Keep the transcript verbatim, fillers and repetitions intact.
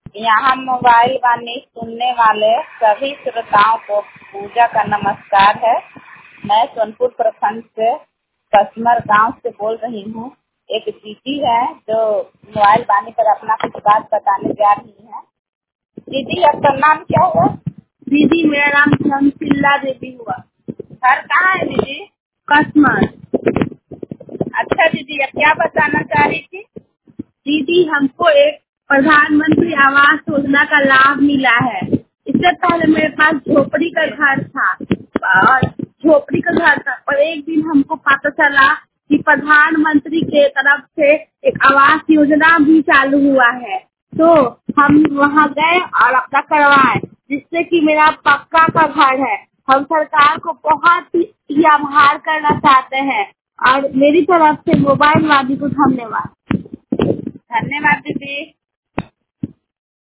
यहाँ मोबाइल वाणी सुनने वाले सभी श्रोताओं को पूजा का नमस्कार है। मैं सोनपुर प्रखंड से कस्मर गांव से बोल रही हूँ। एक दीदी है जो मोबाइल वाणी पर अपना कुछ बात बताने जा रही है। दीदी, आपका नाम क्या हुआ? दीदी, मेरा नाम शमसिल्ला देवी हुआ। घर कहाँ है दीदी? कस्मर। अच्छा दीदी, अब क्या बताना चाह रही थी? दीदी, हमको एक प्रधानमंत्री आवास योजना का लाभ मिला है। इससे पहले मेरे पास झोपड़ी का घर था और झोपड़ी का घर था और एक दिन हमको पता चला कि प्रधानमंत्री के तरफ से एक आवास योजना भी चालू हुआ है, तो हम वहाँ गए और अपना करवाए, जिससे कि मेरा पक्का का घर है। हम सरकार को बहुत ही आभार करना चाहते हैं और मेरी तरफ से मोबाइल वाली को धन्यवाद। धन्यवाद दीदी।